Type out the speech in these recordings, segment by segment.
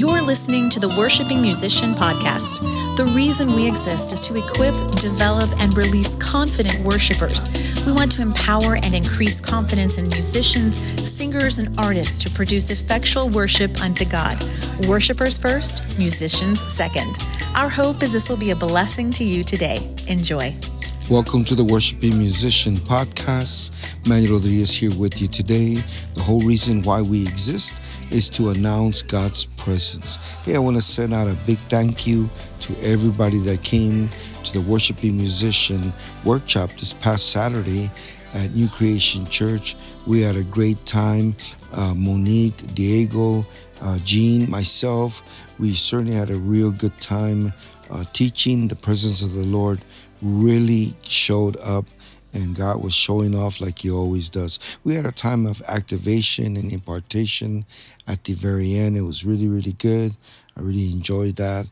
You're listening to the Worshiping Musician Podcast. The reason we exist is to equip, develop, and release confident worshipers. We want to empower and increase confidence in musicians, singers, and artists to produce effectual worship unto God. Worshipers first, musicians second. Our hope is this will be a blessing to you today. Enjoy. Welcome to the Worshiping Musician Podcast. Manuel Rodriguez here with you today. The whole reason why we exist is to announce God's presence. Hey, I want to send out a big thank you to everybody that came to the Worshiping Musician workshop this past Saturday at New Creation Church. We had a great time. Monique, Diego, Jean, myself, we certainly had a real good time teaching. The presence of the Lord really showed up, and God was showing off like he always does. We had a time of activation and impartation at the very end. It was really, really good. I really enjoyed that.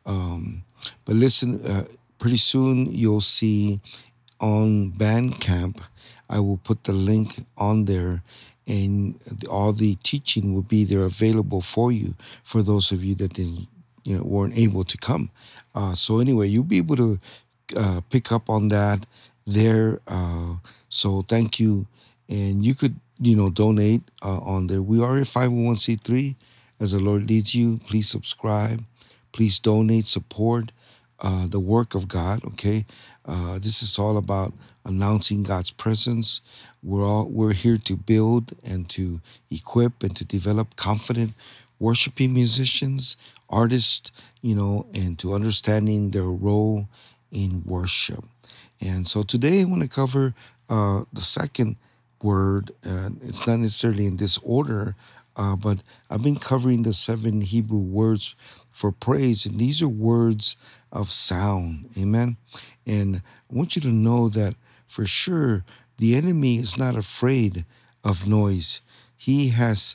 But listen, pretty soon you'll see on Bandcamp, I will put the link on there, and all the teaching will be there available for you, for those of you that didn't, weren't able to come. So anyway, you'll be able to pick up on that there. So thank you. And you could, donate on there. We are a 501c3. As the Lord leads you, please subscribe. Please donate, support the work of God, okay? This is all about announcing God's presence. We're here to build and to equip and to develop confident worshiping musicians, artists, and to understanding their role in worship. And so today I want to cover the second word. It's not necessarily in this order, but I've been covering the 7 Hebrew words for praise, and these are words of sound. Amen. And I want you to know that for sure the enemy is not afraid of noise. He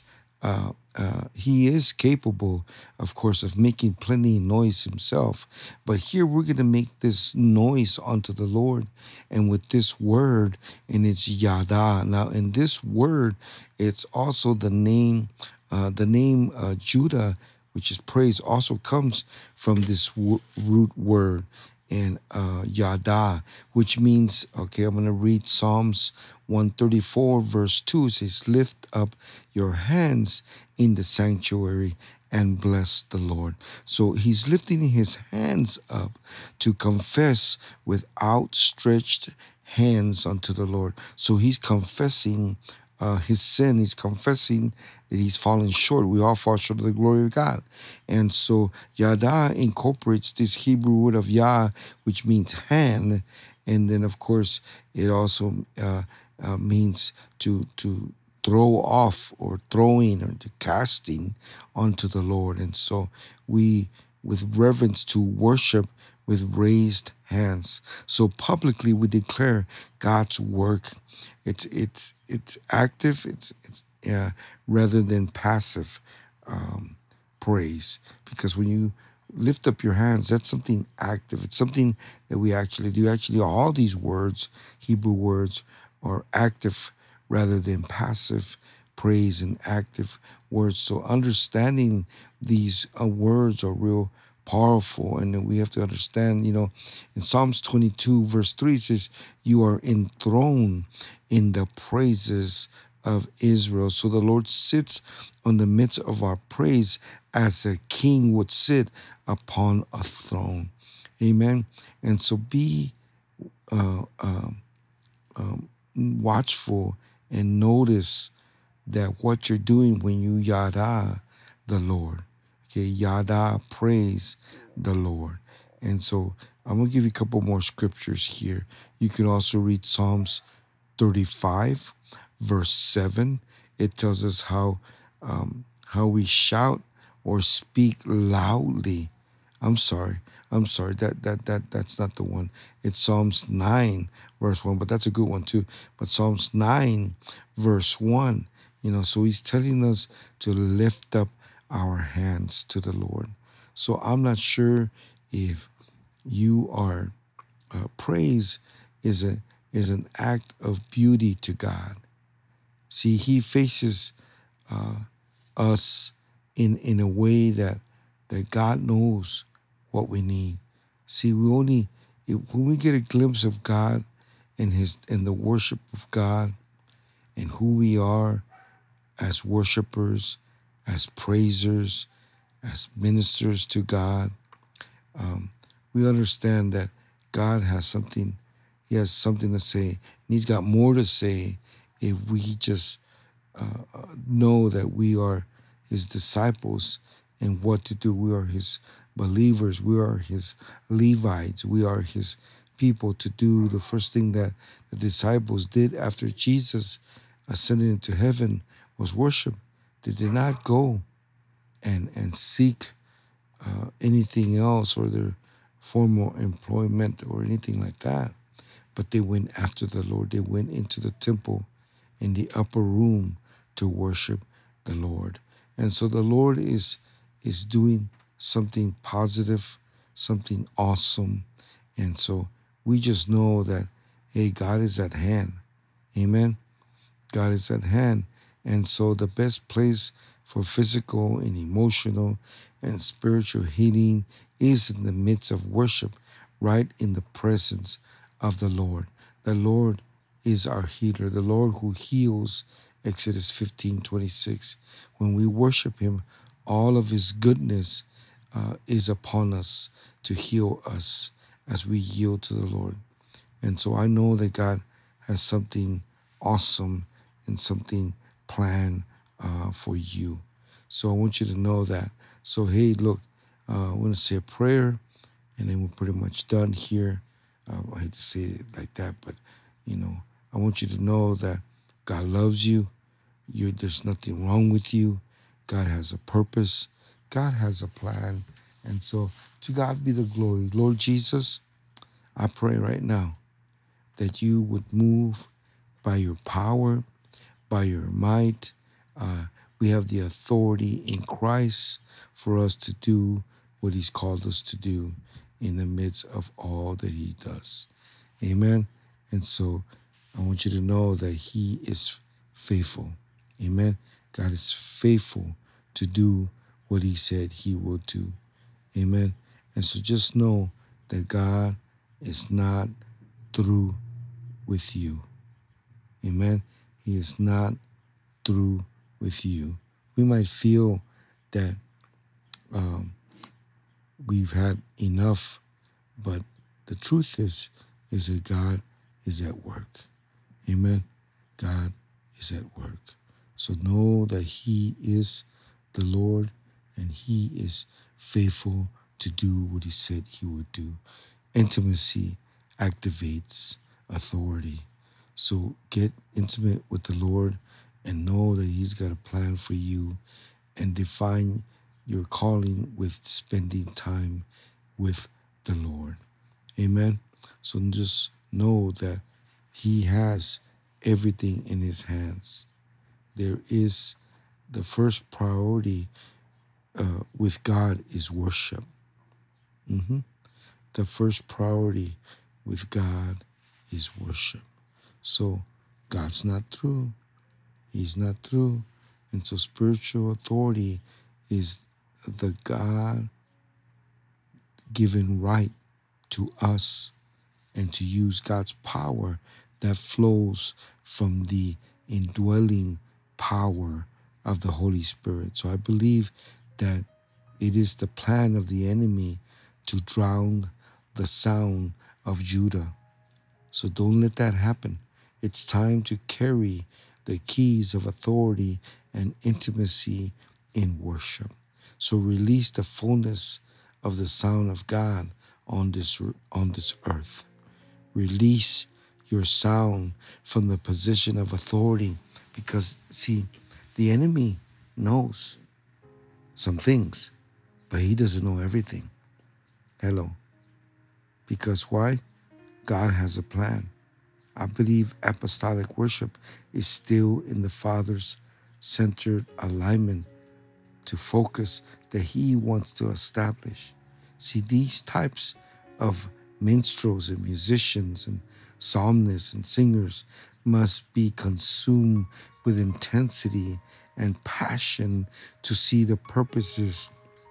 is capable, of course, of making plenty of noise himself. But here we're going to make this noise unto the Lord. And with this word, and it's Yada. Now, in this word, it's also the name Judah, which is praise, also comes from this root word. And Yada, which means, okay, I'm going to read Psalms 134, verse 2. It says, lift up your hands in the sanctuary and bless the Lord. So he's lifting his hands up to confess with outstretched hands unto the Lord. So he's confessing his sin. He's confessing that he's fallen short. We all fall short of the glory of God. And so Yada incorporates this Hebrew word of Yah, which means hand. And then, of course, it also means to throw off, or throwing, or to casting onto the Lord. And so we, with reverence, to worship with raised hands. So publicly we declare God's work. It's active. It's rather than passive praise, because when you lift up your hands, that's something active. It's something that we actually do. Actually, all these words, Hebrew words, are active rather than passive praise, and active words. So understanding these words are real powerful, and then we have to understand, in Psalms 22, verse 3, it says, you are enthroned in the praises of Israel. So the Lord sits on the midst of our praise as a king would sit upon a throne. Amen. And so be watchful and notice that what you're doing when you Yada the Lord. Okay, Yada, praise the Lord. And so I'm going to give you a couple more scriptures here. You can also read Psalms 35, verse 7. It tells us how we shout or speak loudly. I'm sorry. That's not the one. It's Psalms 9, verse 1, but that's a good one too. But Psalms 9, verse 1, so he's telling us to lift up our hands to the Lord. So I'm not sure if you are, praise is an act of beauty to God. See, he faces us in a way that that God knows what we need. See, when we get a glimpse of God and the worship of God and who we are as worshipers, as praisers, as ministers to God, we understand that God has something. He has something to say, and He's got more to say if we just know that we are His disciples and what to do. We are His believers. We are His Levites. We are His people to do the first thing that the disciples did after Jesus ascended into heaven was worship. They did not go and seek anything else or their formal employment or anything like that. But they went after the Lord. They went into the temple in the upper room to worship the Lord. And so the Lord is doing something positive, something awesome. And so we just know that, hey, God is at hand. Amen. God is at hand. And so the best place for physical and emotional and spiritual healing is in the midst of worship, right in the presence of the Lord. The Lord is our healer, the Lord who heals, Exodus 15:26. When we worship Him, all of His goodness is upon us to heal us as we yield to the Lord. And so I know that God has something awesome and something planned for you. So I want you to know that. So, hey, look, I want to say a prayer, and then we're pretty much done here. I hate to say it like that, but, I want you to know that God loves you. There's nothing wrong with you. God has a purpose. God has a plan. And so to God be the glory. Lord Jesus, I pray right now that you would move by your power, by your might. We have the authority in Christ for us to do what He's called us to do in the midst of all that He does. Amen. And so I want you to know that He is faithful. Amen. God is faithful to do what He said He will do. Amen. And so just know that God is not through with you. Amen. He is not through with you. We might feel that we've had enough, but the truth is that God is at work. Amen. God is at work. So know that He is the Lord and He is faithful to do what He said He would do. Intimacy activates authority. So get intimate with the Lord and know that He's got a plan for you, and define your calling with spending time with the Lord. Amen. So just know that He has everything in His hands. There is the first priority with God is worship. The first priority with God is worship. So God's not through. He's not through. And so spiritual authority is the God-given right to us and to use God's power that flows from the indwelling power of the Holy Spirit. So I believe that it is the plan of the enemy to drown the sound of Judah. So don't let that happen. It's time to carry the keys of authority and intimacy in worship. So release the fullness of the sound of God on this earth. Release your sound from the position of authority, because see, the enemy knows some things, but he doesn't know everything. Hello. Because why? God has a plan. I believe apostolic worship is still in the Father's centered alignment to focus that He wants to establish. See, these types of minstrels and musicians and psalmists and singers must be consumed with intensity and passion to see the purposes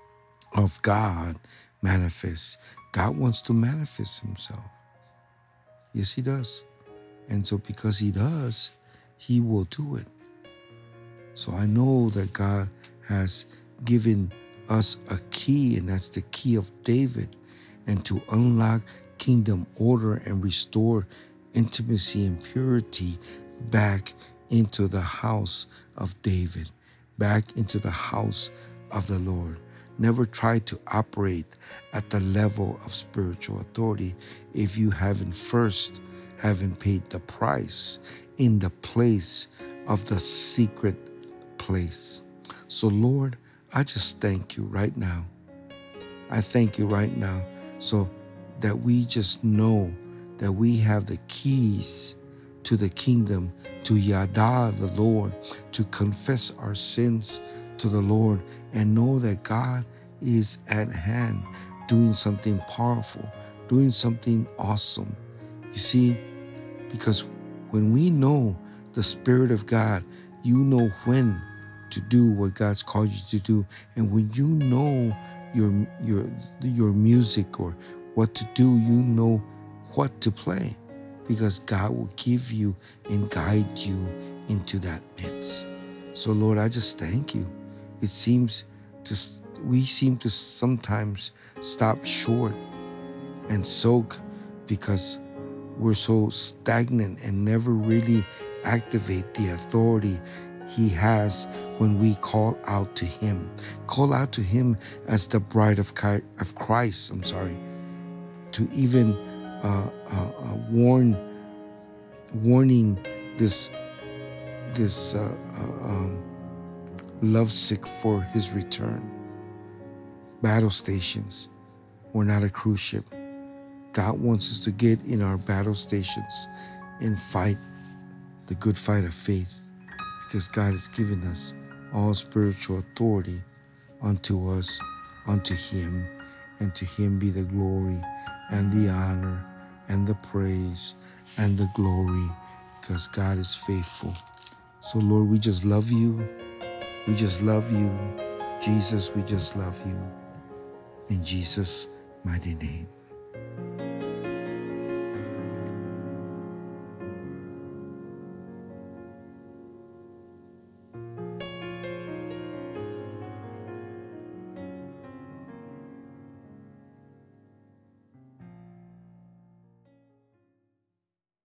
of God manifest. God wants to manifest himself. Yes, he does. And so because he does, he will do it. So I know that God has given us a key, and that's the key of David, and to unlock kingdom order and restore intimacy and purity back into the house of David, back into the house of the Lord. Never try to operate at the level of spiritual authority if you haven't paid the price in the place of the secret place. So Lord, I just thank you right now. I thank you right now so that we just know that we have the keys to the kingdom, to Yada, the Lord, to confess our sins to the Lord and know that God is at hand doing something powerful, doing something awesome. You see, because when we know the Spirit of God, you know when to do what God's called you to do. And when you know your music or what to do, you know what to play, because God will give you and guide you into that midst. So Lord, I just thank you. We seem to sometimes stop short and soak because we're so stagnant and never really activate the authority he has when we call out to him. Call out to him as the bride of Christ, to even warning this lovesick for his return. Battle stations. We're not a cruise ship. God wants us to get in our battle stations and fight the good fight of faith, because God has given us all spiritual authority unto us, unto him, and to him be the glory and the honor and the praise and the glory, because God is faithful. So Lord, we just love you. We just love you. Jesus, we just love you. In Jesus' mighty name.